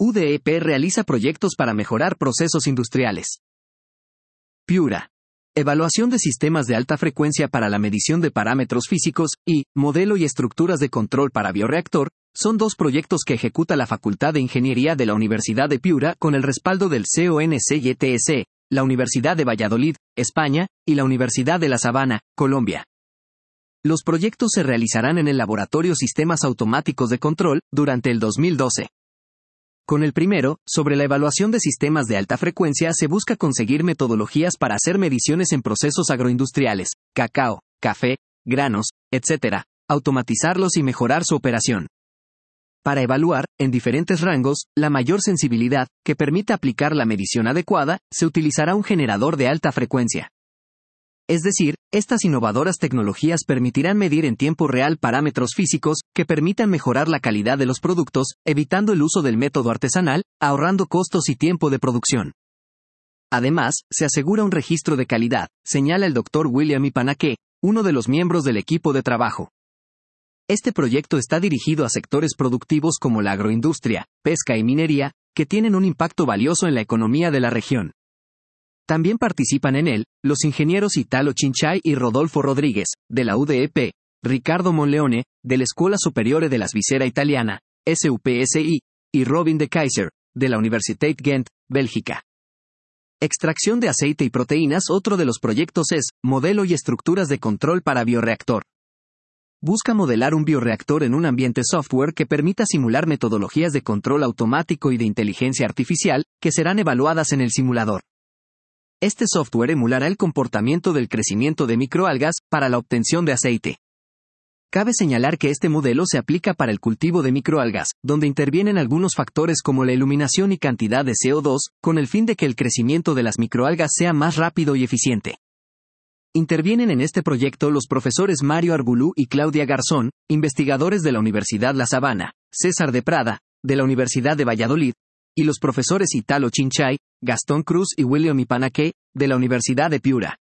UDEP realiza proyectos para mejorar procesos industriales. Piura. Evaluación de sistemas de alta frecuencia para la medición de parámetros físicos y modelo y estructuras de control para bioreactor son dos proyectos que ejecuta la Facultad de Ingeniería de la Universidad de Piura con el respaldo del CONCYTS, la Universidad de Valladolid, España, y la Universidad de La Sabana, Colombia. Los proyectos se realizarán en el Laboratorio Sistemas Automáticos de Control durante el 2012. Con el primero, sobre la evaluación de sistemas de alta frecuencia, se busca conseguir metodologías para hacer mediciones en procesos agroindustriales, cacao, café, granos, etc., automatizarlos y mejorar su operación. Para evaluar, en diferentes rangos, la mayor sensibilidad, que permita aplicar la medición adecuada, se utilizará un generador de alta frecuencia. Es decir, estas innovadoras tecnologías permitirán medir en tiempo real parámetros físicos que permitan mejorar la calidad de los productos, evitando el uso del método artesanal, ahorrando costos y tiempo de producción. Además, se asegura un registro de calidad, señala el Dr. William Ipanake, uno de los miembros del equipo de trabajo. Este proyecto está dirigido a sectores productivos como la agroindustria, pesca y minería, que tienen un impacto valioso en la economía de la región. También participan en él, los ingenieros Italo Cinchay y Rodolfo Rodríguez, de la UDEP, Ricardo Monleone, de la Escuela Superiore de la Svizzera Italiana, SUPSI, y Robin de Keyser, de la Universiteit Ghent, Bélgica. Extracción de aceite y proteínas. Otro de los proyectos es, modelo y estructuras de control para bioreactor. Busca modelar un bioreactor en un ambiente software que permita simular metodologías de control automático y de inteligencia artificial, que serán evaluadas en el simulador. Este software emulará el comportamiento del crecimiento de microalgas para la obtención de aceite. Cabe señalar que este modelo se aplica para el cultivo de microalgas, donde intervienen algunos factores como la iluminación y cantidad de CO2, con el fin de que el crecimiento de las microalgas sea más rápido y eficiente. Intervienen en este proyecto los profesores Mario Argulú y Claudia Garzón, investigadores de la Universidad La Sabana, César de Prada, de la Universidad de Valladolid, y los profesores Italo Cinchay, Gastón Cruz y William Ipanake, de la Universidad de Piura.